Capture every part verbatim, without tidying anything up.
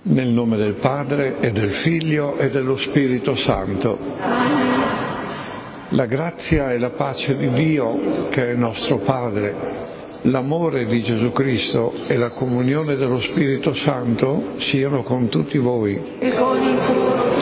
Nel nome del Padre e del Figlio e dello Spirito Santo. La grazia e la pace di Dio, che è nostro Padre, l'amore di Gesù Cristo e la comunione dello Spirito Santo siano con tutti voi. E con il tuo.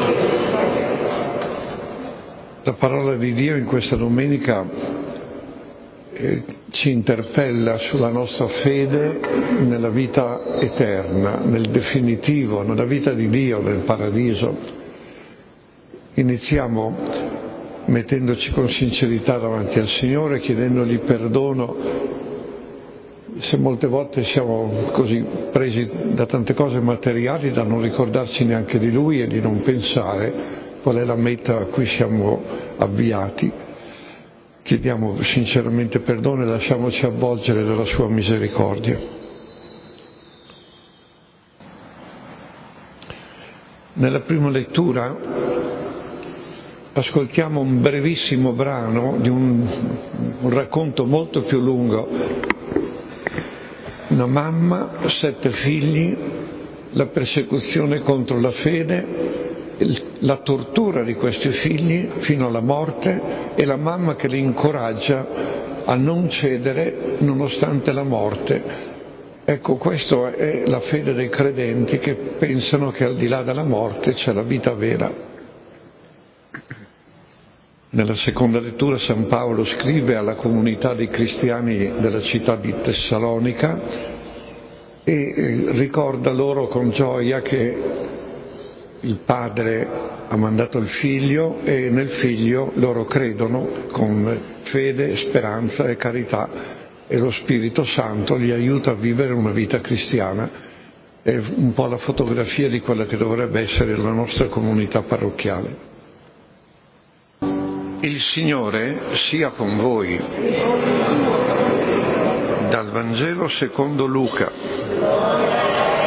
La parola di Dio in questa domenica eh, ci interpella sulla nostra fede nella vita eterna, nel definitivo, nella vita di Dio, nel paradiso. Iniziamo mettendoci con sincerità davanti al Signore, chiedendogli perdono se molte volte siamo così presi da tante cose materiali da non ricordarci neanche di Lui e di non pensare qual è la meta a cui siamo avviati. Chiediamo sinceramente perdono e lasciamoci avvolgere dalla Sua misericordia. Nella prima lettura ascoltiamo un brevissimo brano di un, un racconto molto più lungo. Una mamma, sette figli, la persecuzione contro la fede, la tortura di questi figli fino alla morte e la mamma che li incoraggia a non cedere nonostante la morte. Ecco, questa è la fede dei credenti che pensano che al di là della morte c'è la vita vera. Nella seconda lettura San Paolo scrive alla comunità dei cristiani della città di Tessalonica e ricorda loro con gioia che il Padre ha mandato il Figlio e nel Figlio loro credono con fede, speranza e carità e lo Spirito Santo li aiuta a vivere una vita cristiana. È un po' la fotografia di quella che dovrebbe essere la nostra comunità parrocchiale. Il Signore sia con voi. Dal Vangelo secondo Luca.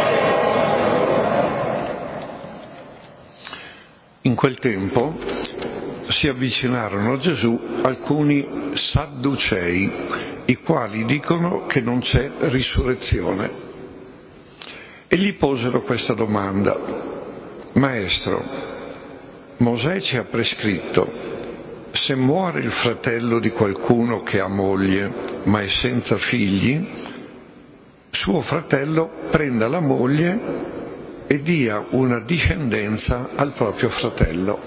In quel tempo si avvicinarono a Gesù alcuni sadducei, i quali dicono che non c'è risurrezione. E gli posero questa domanda: Maestro, Mosè ci ha prescritto, se muore il fratello di qualcuno che ha moglie, ma è senza figli, suo fratello prenda la moglie e dia una discendenza al proprio fratello.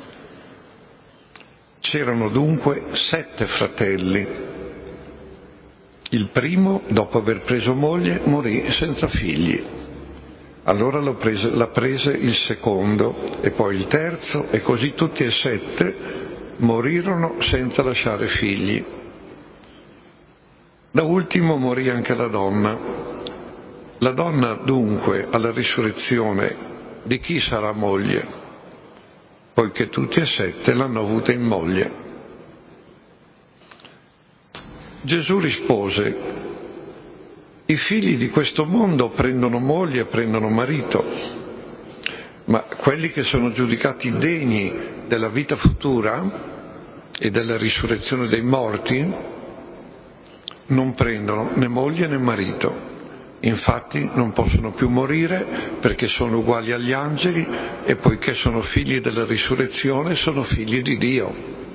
C'erano dunque sette fratelli. Il primo, dopo aver preso moglie, morì senza figli. Allora la prese, la prese il secondo, e poi il terzo, e così tutti e sette morirono senza lasciare figli. Da ultimo morì anche la donna. La donna dunque alla risurrezione di chi sarà moglie? Poiché tutti e sette l'hanno avuta in moglie. Gesù rispose: i figli di questo mondo prendono moglie e prendono marito, ma quelli che sono giudicati degni della vita futura e della risurrezione dei morti non prendono né moglie né marito. Infatti non possono più morire perché sono uguali agli angeli e poiché sono figli della risurrezione sono figli di Dio.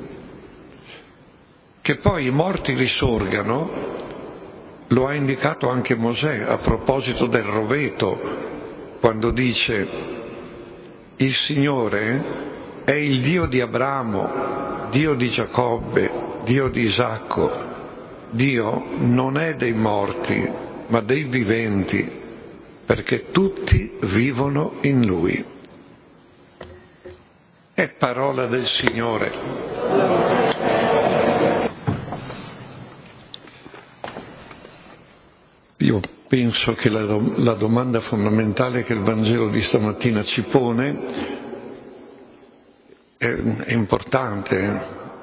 Che poi i morti risorgano lo ha indicato anche Mosè a proposito del roveto, quando dice: il Signore è il Dio di Abramo, Dio di Giacobbe, Dio di Isacco. Dio non è dei morti ma dei viventi, perché tutti vivono in Lui. È parola del Signore. Io penso che la, la domanda fondamentale che il Vangelo di stamattina ci pone è, è importante.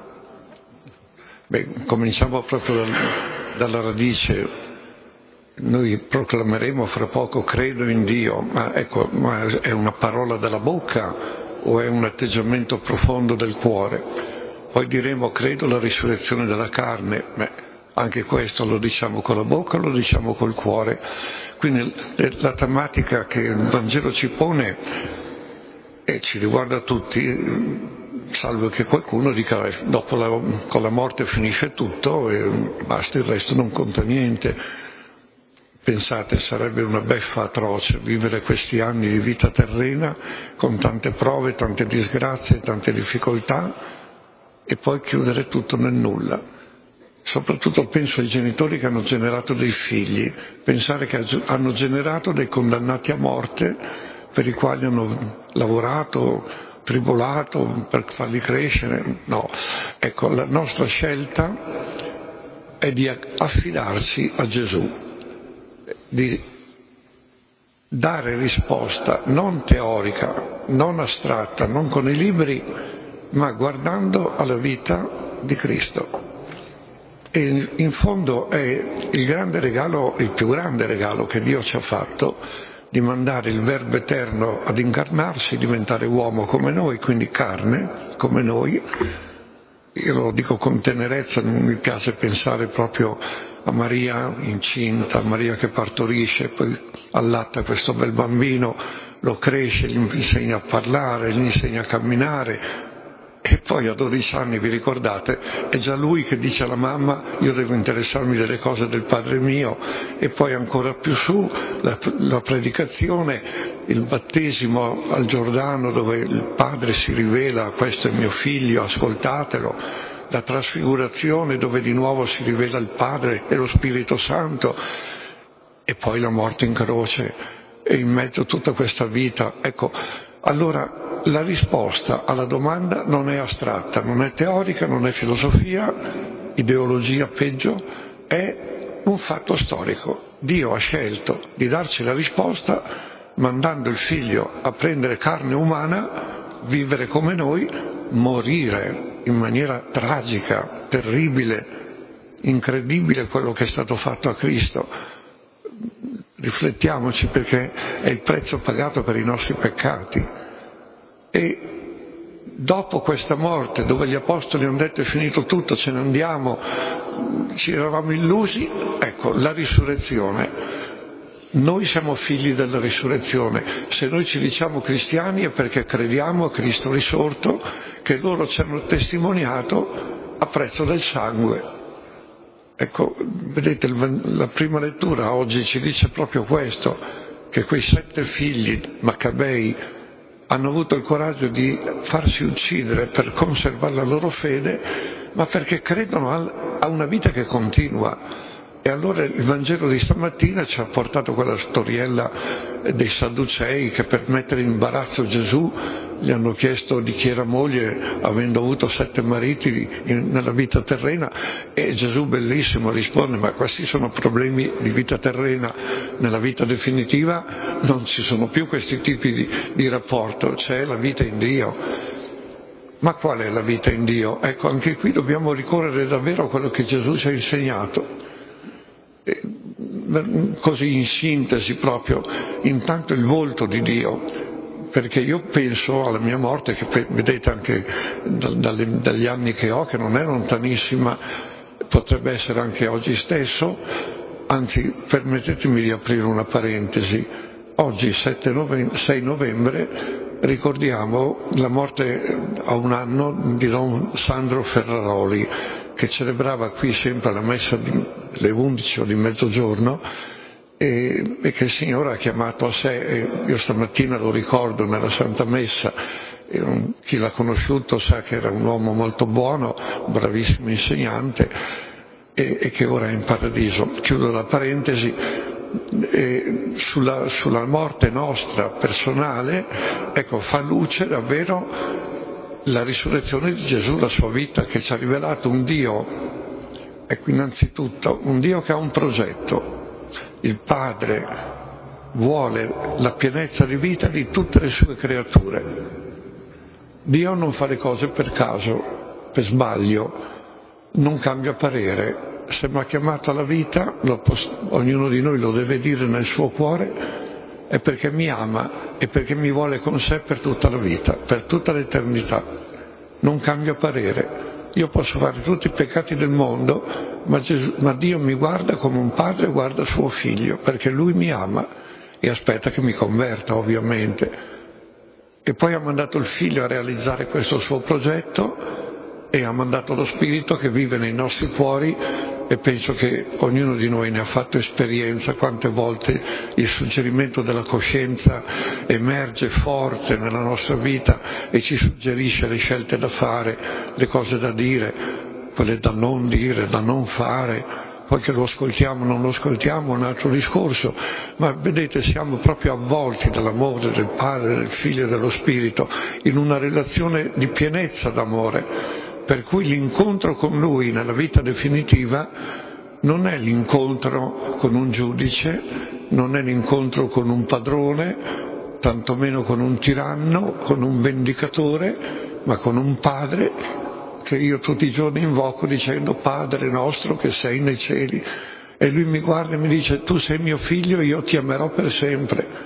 Beh, cominciamo proprio dal, dalla radice. Noi proclameremo fra poco credo in Dio, ma ecco, ma è una parola della bocca o è un atteggiamento profondo del cuore? Poi diremo credo alla risurrezione della carne, beh, Anche questo lo diciamo con la bocca, lo diciamo col cuore. Quindi la tematica che il Vangelo ci pone e ci riguarda tutti, salvo che qualcuno dica dopo la, con la morte finisce tutto e basta, il resto non conta niente. Pensate, sarebbe una beffa atroce vivere questi anni di vita terrena con tante prove, tante disgrazie, tante difficoltà e poi chiudere tutto nel nulla. Soprattutto penso ai genitori che hanno generato dei figli, pensare che hanno generato dei condannati a morte per i quali hanno lavorato, tribolato per farli crescere. No, ecco, la nostra scelta è di affidarci a Gesù, di dare risposta non teorica, non astratta, non con i libri, ma guardando alla vita di Cristo. E in fondo è il grande regalo, il più grande regalo che Dio ci ha fatto, di mandare il Verbo eterno ad incarnarsi, diventare uomo come noi, quindi carne come noi. Io lo dico con tenerezza, non mi piace pensare proprio a Maria incinta, a Maria che partorisce, poi allatta questo bel bambino, lo cresce, gli insegna a parlare, gli insegna a camminare. E poi a dodici anni, vi ricordate, è già lui che dice alla mamma io devo interessarmi delle cose del Padre mio, e poi ancora più su la, la predicazione, il battesimo al Giordano dove il Padre si rivela, questo è mio figlio, ascoltatelo, la trasfigurazione dove di nuovo si rivela il Padre e lo Spirito Santo, e poi la morte in croce, e in mezzo a tutta questa vita. Ecco, allora la risposta alla domanda non è astratta, non è teorica, non è filosofia, ideologia peggio, è un fatto storico. Dio ha scelto di darci la risposta mandando il figlio a prendere carne umana, vivere come noi, morire in maniera tragica, terribile, incredibile quello che è stato fatto a Cristo. Riflettiamoci, perché è il prezzo pagato per i nostri peccati. E dopo questa morte, dove gli apostoli hanno detto è finito tutto, ce ne andiamo, ci eravamo illusi, ecco, la risurrezione. Noi siamo figli della risurrezione. Se noi ci diciamo cristiani è perché crediamo a Cristo risorto, che loro ci hanno testimoniato a prezzo del sangue. Ecco, vedete, la prima lettura oggi ci dice proprio questo, che quei sette figli Maccabei hanno avuto il coraggio di farsi uccidere per conservare la loro fede, ma perché credono a una vita che continua. E allora il Vangelo di stamattina ci ha portato quella storiella dei Sadducei che per mettere in imbarazzo Gesù gli hanno chiesto di chi era moglie, avendo avuto sette mariti nella vita terrena, e Gesù bellissimo risponde: ma questi sono problemi di vita terrena, nella vita definitiva non ci sono più questi tipi di, di rapporto, c'è la vita in Dio. Ma qual è la vita in Dio? Ecco, anche qui dobbiamo ricorrere davvero a quello che Gesù ci ha insegnato. Così in sintesi proprio, intanto il volto di Dio, perché io penso alla mia morte, che vedete anche dalle, dagli anni che ho, che non è lontanissima, potrebbe essere anche oggi stesso. Anzi, permettetemi di aprire una parentesi: oggi sei novembre ricordiamo la morte a un anno di Don Sandro Ferraroli, che celebrava qui sempre la messa alle undici o di mezzogiorno, e, e che il Signore ha chiamato a sé. E io stamattina lo ricordo nella Santa Messa, e un, chi l'ha conosciuto sa che era un uomo molto buono, un bravissimo insegnante, e, e che ora è in paradiso. Chiudo la parentesi. E sulla, sulla morte nostra personale, ecco, fa luce davvero la risurrezione di Gesù, la sua vita, che ci ha rivelato un Dio, ecco, innanzitutto un Dio che ha un progetto. Il Padre vuole la pienezza di vita di tutte le sue creature. Dio non fa le cose per caso, per sbaglio, non cambia parere. Se mi ha chiamato alla vita, ognuno di noi lo deve dire nel suo cuore, è perché mi ama e perché mi vuole con sé per tutta la vita, per tutta l'eternità. Non cambia parere. Io posso fare tutti i peccati del mondo, ma, Gesù, ma Dio mi guarda come un padre guarda suo figlio, perché Lui mi ama e aspetta che mi converta, ovviamente. E poi ha mandato il Figlio a realizzare questo suo progetto e ha mandato lo Spirito che vive nei nostri cuori, e penso che ognuno di noi ne ha fatto esperienza quante volte il suggerimento della coscienza emerge forte nella nostra vita e ci suggerisce le scelte da fare, le cose da dire, quelle da non dire, da non fare. Poi che lo ascoltiamo o non lo ascoltiamo è un altro discorso, ma vedete, siamo proprio avvolti dall'amore del Padre, del Figlio e dello Spirito in una relazione di pienezza d'amore. Per cui l'incontro con Lui nella vita definitiva non è l'incontro con un giudice, non è l'incontro con un padrone, tantomeno con un tiranno, con un vendicatore, ma con un Padre che io tutti i giorni invoco dicendo: Padre nostro che sei nei cieli. E Lui mi guarda e mi dice: tu sei mio figlio e io ti amerò per sempre.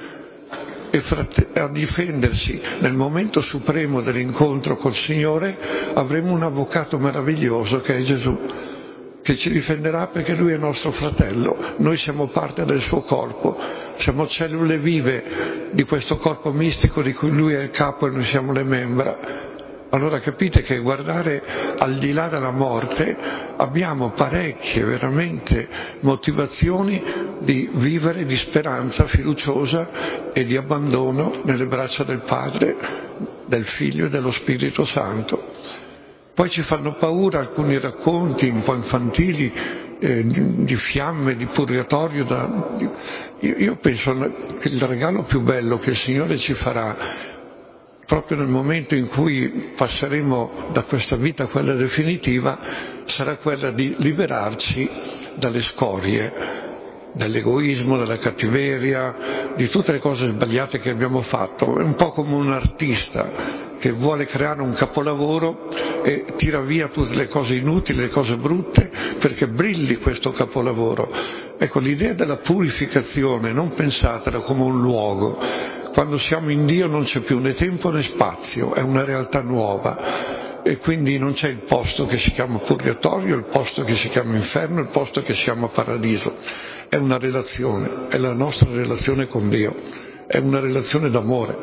E a difendersi nel momento supremo dell'incontro col Signore avremo un avvocato meraviglioso che è Gesù, che ci difenderà perché Lui è nostro fratello, noi siamo parte del suo corpo, siamo cellule vive di questo corpo mistico di cui Lui è il capo e noi siamo le membra. Allora capite che guardare al di là della morte abbiamo parecchie veramente motivazioni di vivere di speranza fiduciosa e di abbandono nelle braccia del Padre, del Figlio e dello Spirito Santo. Poi ci fanno paura alcuni racconti un po' infantili eh, di, di fiamme, di purgatorio. Da, di, io, io penso che il regalo più bello che il Signore ci farà proprio nel momento in cui passeremo da questa vita a quella definitiva sarà quella di liberarci dalle scorie, dall'egoismo, dalla cattiveria, di tutte le cose sbagliate che abbiamo fatto. È un po' come un artista che vuole creare un capolavoro e tira via tutte le cose inutili, le cose brutte, perché brilli questo capolavoro. Ecco, l'idea della purificazione, non pensatela come un luogo. Quando siamo in Dio non c'è più né tempo né spazio, è una realtà nuova e quindi non c'è il posto che si chiama purgatorio, il posto che si chiama inferno, il posto che si chiama paradiso. È una relazione, è la nostra relazione con Dio, è una relazione d'amore.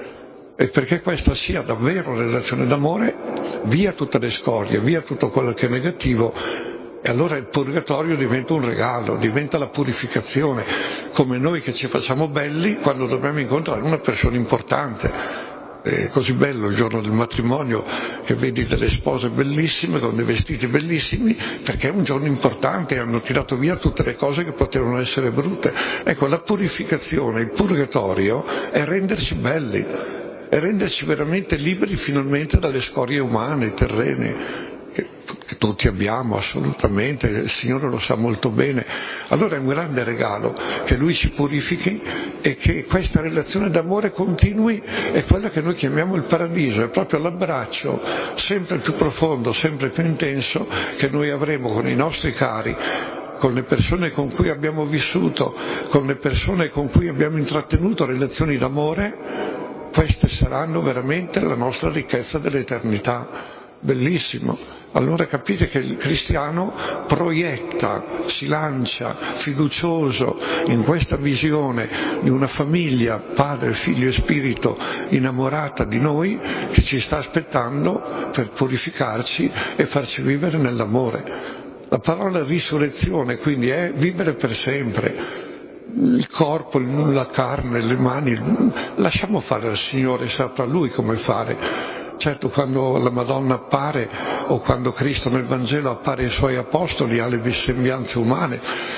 E perché questa sia davvero una relazione d'amore, via tutte le scorie, via tutto quello che è negativo. E allora il purgatorio diventa un regalo, diventa la purificazione, come noi che ci facciamo belli quando dobbiamo incontrare una persona importante. È così bello il giorno del matrimonio che vedi delle spose bellissime con dei vestiti bellissimi, perché è un giorno importante e hanno tirato via tutte le cose che potevano essere brutte. Ecco, la purificazione, il purgatorio è renderci belli, è renderci veramente liberi finalmente dalle scorie umane, terrene, che, che tutti abbiamo assolutamente, il Signore lo sa molto bene. Allora è un grande regalo che Lui ci purifichi e che questa relazione d'amore continui, è quella che noi chiamiamo il paradiso, è proprio l'abbraccio sempre più profondo, sempre più intenso che noi avremo con i nostri cari, con le persone con cui abbiamo vissuto, con le persone con cui abbiamo intrattenuto relazioni d'amore. Queste saranno veramente la nostra ricchezza dell'eternità. Bellissimo. Allora capite che il cristiano proietta, si lancia fiducioso in questa visione di una famiglia, Padre, Figlio e Spirito, innamorata di noi, che ci sta aspettando per purificarci e farci vivere nell'amore. La parola risurrezione quindi è vivere per sempre. Il corpo, la carne, le mani, lasciamo fare al Signore, saprà Lui come fare. Certo, quando la Madonna appare o quando Cristo nel Vangelo appare ai Suoi Apostoli ha le sembianze umane,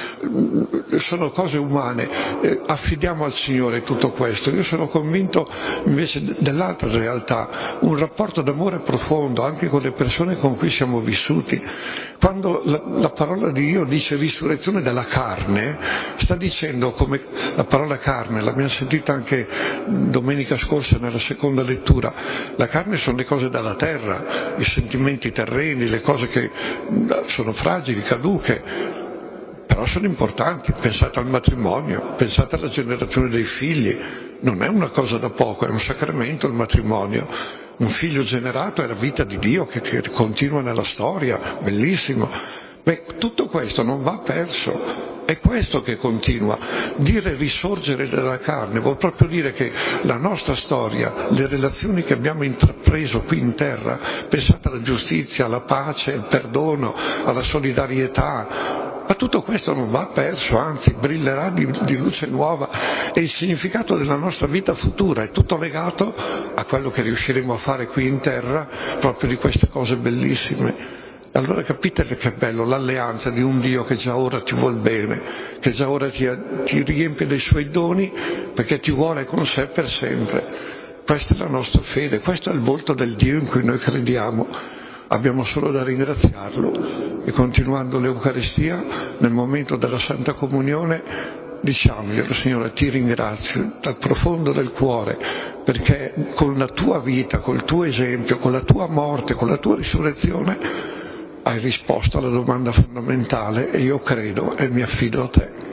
sono cose umane, eh, affidiamo al Signore tutto questo. Io sono convinto invece dell'altra realtà, un rapporto d'amore profondo anche con le persone con cui siamo vissuti. Quando la, la parola di Dio dice risurrezione della carne, sta dicendo, come la parola carne l'abbiamo sentita anche domenica scorsa nella seconda lettura, la carne sono le cose della terra, i sentimenti terreni, le cose che sono fragili, caduche, però sono importanti. Pensate al matrimonio, pensate alla generazione dei figli, non è una cosa da poco, è un sacramento il matrimonio. Un figlio generato è la vita di Dio che, che continua nella storia, bellissimo. Beh, tutto questo non va perso. È questo che continua. Dire risorgere della carne vuol proprio dire che la nostra storia, le relazioni che abbiamo intrapreso qui in terra, pensate alla giustizia, alla pace, al perdono, alla solidarietà, ma tutto questo non va perso, anzi brillerà di, di luce nuova, e il significato della nostra vita futura è tutto legato a quello che riusciremo a fare qui in terra, proprio di queste cose bellissime. Allora capite che bello l'alleanza di un Dio che già ora ti vuol bene, che già ora ti, ti riempie dei suoi doni, perché ti vuole con sé per sempre. Questa è la nostra fede, questo è il volto del Dio in cui noi crediamo. Abbiamo solo da ringraziarlo, e continuando l'Eucaristia, nel momento della Santa Comunione, diciamoglielo: Signore, ti ringrazio dal profondo del cuore, perché con la tua vita, col tuo esempio, con la tua morte, con la tua risurrezione, hai risposto alla domanda fondamentale, e io credo e mi affido a te.